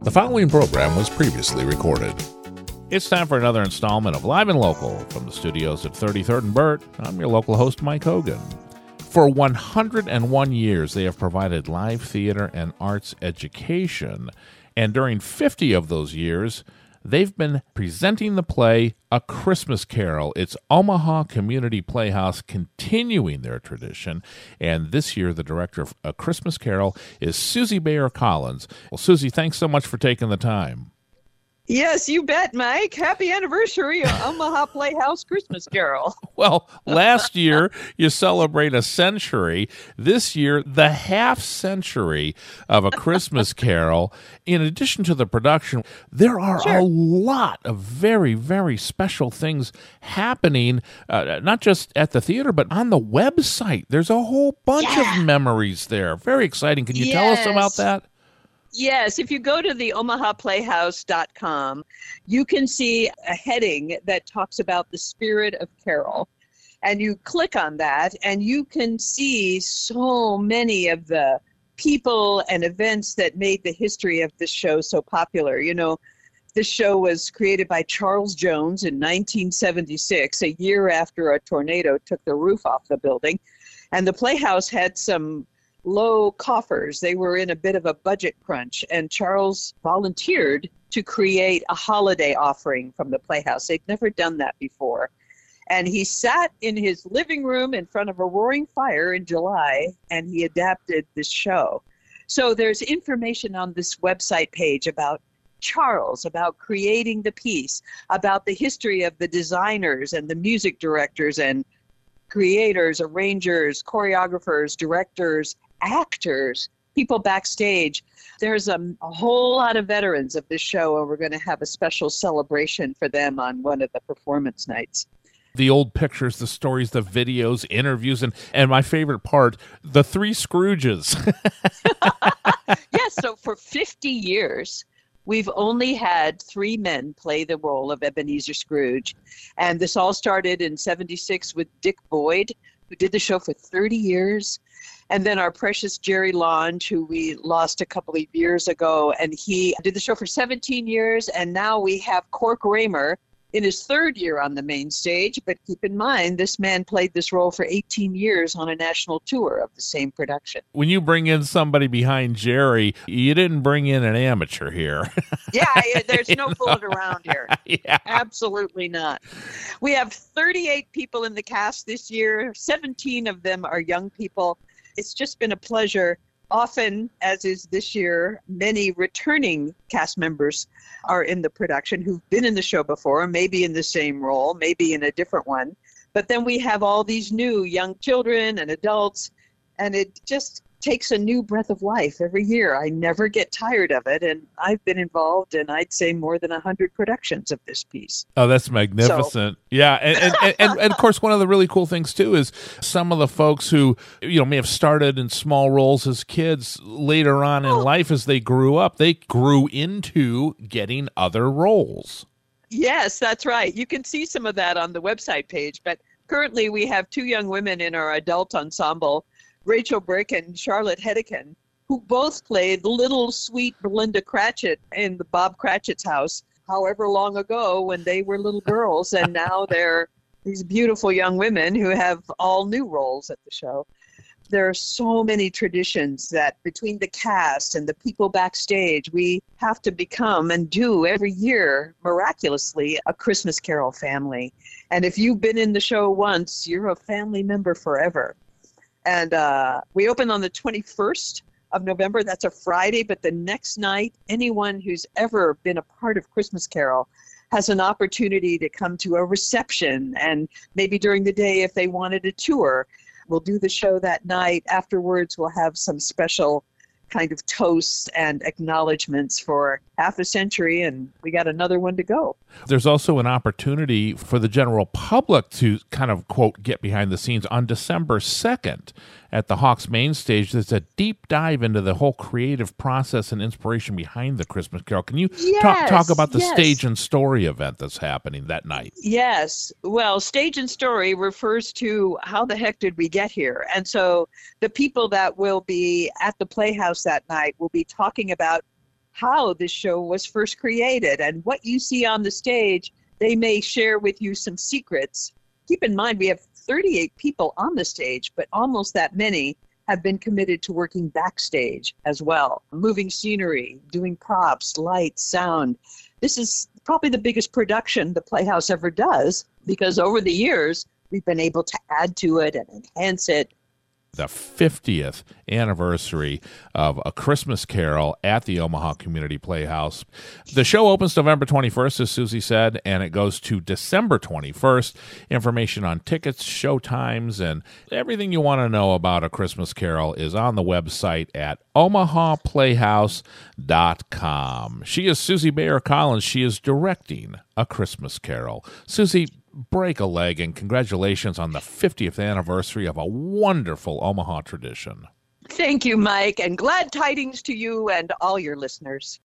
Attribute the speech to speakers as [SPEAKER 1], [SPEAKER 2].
[SPEAKER 1] The following program was previously recorded. It's time for another installment of Live and Local from the studios at 33rd and Burt. I'm your local host, Mike Hogan. For 101 years, they have provided live theater and arts education, and during 50 of those years, they've been presenting the play A Christmas Carol. It's Omaha Community Playhouse continuing their tradition. And this year, the director of A Christmas Carol is Susie Bayer Collins. Well, Susie, thanks so much for taking the time.
[SPEAKER 2] Yes, you bet, Mike. Happy anniversary of Omaha Playhouse Christmas Carol.
[SPEAKER 1] Well, last year you celebrate a century. This year, the half century of A Christmas Carol. In addition to the production, there are a lot of very, very special things happening, not just at the theater, but on the website. There's a whole bunch of memories there. Very exciting. Can you tell us about that?
[SPEAKER 2] Yes, if you go to the omahaplayhouse.com, you can see a heading that talks about the spirit of Carol. And you click on that, and you can see so many of the people and events that made the history of this show so popular. You know, this show was created by Charles Jones in 1976, a year after a tornado took the roof off the building. And the Playhouse had some low coffers. They were in a bit of a budget crunch, and Charles volunteered to create a holiday offering from the Playhouse. They'd never done that before. And he sat in his living room in front of a roaring fire in July, and he adapted this show. So there's information on this website page about Charles, about creating the piece, about the history of the designers and the music directors and creators, arrangers, choreographers, directors, actors, people backstage. There's a whole lot of veterans of this show, and we're going to have a special celebration for them on one of the performance nights.
[SPEAKER 1] The old pictures, the stories, the videos, interviews, and my favorite part, the three Scrooges.
[SPEAKER 2] Yes, so for 50 years, we've only had three men play the role of Ebenezer Scrooge. And this all started in 76 with Dick Boyd, who did the show for 30 years. And then our precious Jerry Longe, who we lost a couple of years ago, and he did the show for 17 years. And now we have Cork Raymer in his third year on the main stage. But keep in mind, this man played this role for 18 years on a national tour of the same production.
[SPEAKER 1] When you bring in somebody behind Jerry, you didn't bring in an amateur here.
[SPEAKER 2] Yeah, there's no fooling around here.
[SPEAKER 1] Yeah.
[SPEAKER 2] Absolutely not. We have 38 people in the cast this year. 17 of them are young people. It's just been a pleasure. Often, as is this year, many returning cast members are in the production who've been in the show before, maybe in the same role, maybe in a different one. But then we have all these new young children and adults, and it just takes a new breath of life every year. I never get tired of it, and I've been involved in, I'd say, more than 100 productions of this piece.
[SPEAKER 1] Oh, that's magnificent. Yeah, and of course, one of the really cool things, too, is some of the folks who, may have started in small roles as kids, later on in life as they grew up, they grew into getting other roles.
[SPEAKER 2] Yes, that's right. You can see some of that on the website page, but currently we have two young women in our adult ensemble, Rachel Brick and Charlotte Hedekin, who both played little sweet Belinda Cratchit in the Bob Cratchit's house, however long ago when they were little girls. And now they're these beautiful young women who have all new roles at the show. There are so many traditions that between the cast and the people backstage, we have to become and do every year, miraculously, a Christmas Carol family. And if you've been in the show once, you're a family member forever. And we open on the 21st of November. That's a Friday. But the next night, anyone who's ever been a part of Christmas Carol has an opportunity to come to a reception. And maybe during the day, if they wanted a tour, we'll do the show that night. Afterwards, we'll have some special kind of toasts and acknowledgments for half a century, and we got another one to go.
[SPEAKER 1] There's also an opportunity for the general public to kind of, quote, get behind the scenes on December 2nd at the Hawks main stage. There's a deep dive into the whole creative process and inspiration behind the Christmas Carol. Can you talk about the Stage and Story event that's happening that night?
[SPEAKER 2] Yes. Well, Stage and Story refers to how the heck did we get here? And so the people that will be at the Playhouse that night will be talking about how this show was first created and what you see on the stage. They may share with you some secrets. Keep in mind, we have 38 people on the stage, but almost that many have been committed to working backstage as well, moving scenery, doing props, lights, sound. This is probably the biggest production the Playhouse ever does, because over the years, we've been able to add to it and enhance it.
[SPEAKER 1] The 50th anniversary of A Christmas Carol at the Omaha Community Playhouse. The show opens November 21st, as Susie said, and it goes to December 21st. Information on tickets, show times, and everything you want to know about A Christmas Carol is on the website at omahaplayhouse.com. She is Susie Bayer Collins. She is directing A Christmas Carol. Susie, break a leg, and congratulations on the 50th anniversary of a wonderful Omaha tradition.
[SPEAKER 2] Thank you, Mike, and glad tidings to you and all your listeners.